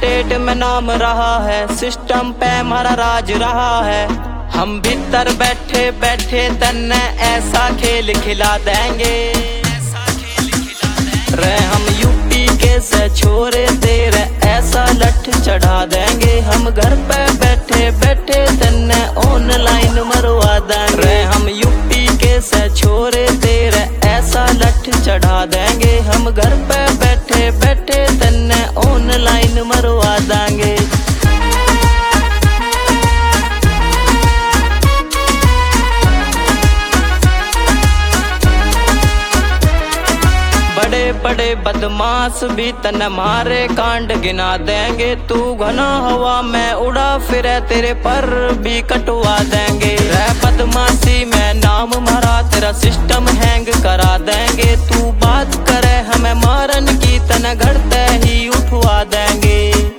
State में नाम रहा है, सिस्टम पे हमारा राज रहा है। हम भीतर बैठे बैठे तन्ने ऐसा खेल खिला देंगे। रे हम यूपी के से छोरे तेरे ऐसा लठ चढ़ा देंगे। हम घर पे बैठे बैठे तन्ने ऑनलाइन मरवा देंगे। रे हम यूपी के से छोरे तेरे ऐसा लठ चढ़ा देंगे। हम घर पे बैठे बैठे तन्ने ऑनलाइन मरवा देंगे। बड़े बड़े बदमाश भी तन मारे कांड गिना देंगे। तू घना हवा में उड़ा फिरे तेरे पर भी कटवा देंगे। रे बदमाशी में नाम मारा तेरा सिस्टम हैंग करा देंगे। तू बात करे हमें मारन की तन घड़ते ही उठवा देंगे।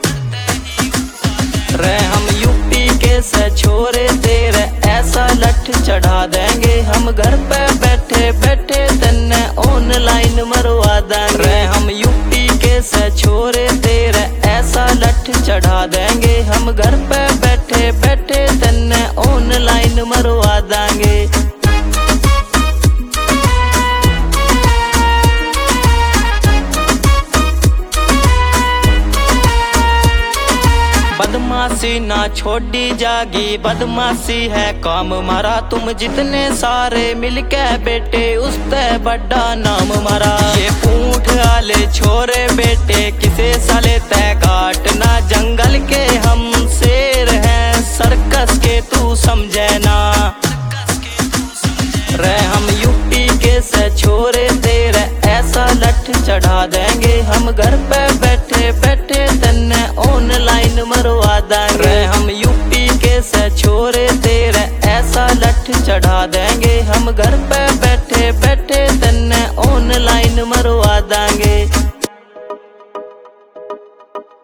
रे हम यूपी के से छोरे तेरे ऐसा लठ चढ़ा देंगे। हम घर पे बैठे बैठे तन्ने ऑनलाइन मरवा देंगे। रे हम यूपी के से छोरे तेरे ऐसा लठ चढ़ा देंगे। हम घर पे बैठे बैठे तन्ने ऑनलाइन मरवा देंगे। बदमाशी ना छोड़ी जागी, बदमाशी है काम मारा। तुम जितने सारे मिलके बेटे उससे बड़ा नाम मारा। ये पूंछ वाले छोरे बेटे किसे साले तय काटना। जंगल के हम शेर हैं, सर्कस के तू समझे ना। रे हम यूपी के से छोरे तेरे ऐसा लठ चढ़ा देंगे। हम घर पे बैठे बैठे तन्ने ऑनलाइन मरवा देंगे। रे हम यूपी के से छोरे तेरे ऐसा लठ चढ़ा देंगे। हम घर पे